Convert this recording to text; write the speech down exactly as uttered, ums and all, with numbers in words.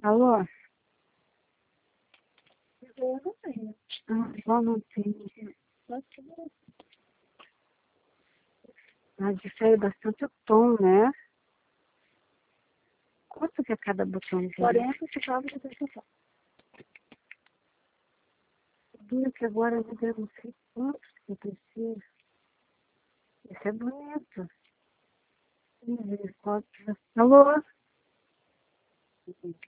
Alô? Eu não tenho. Ah, só não tem. Mas difere bastante o tom, né? Quanto que é cada botão dele? quarenta centavos de atenção. Sabia que agora eu não sei quantos que eu preciso. Esse é bonito. Misericórdia. Alô?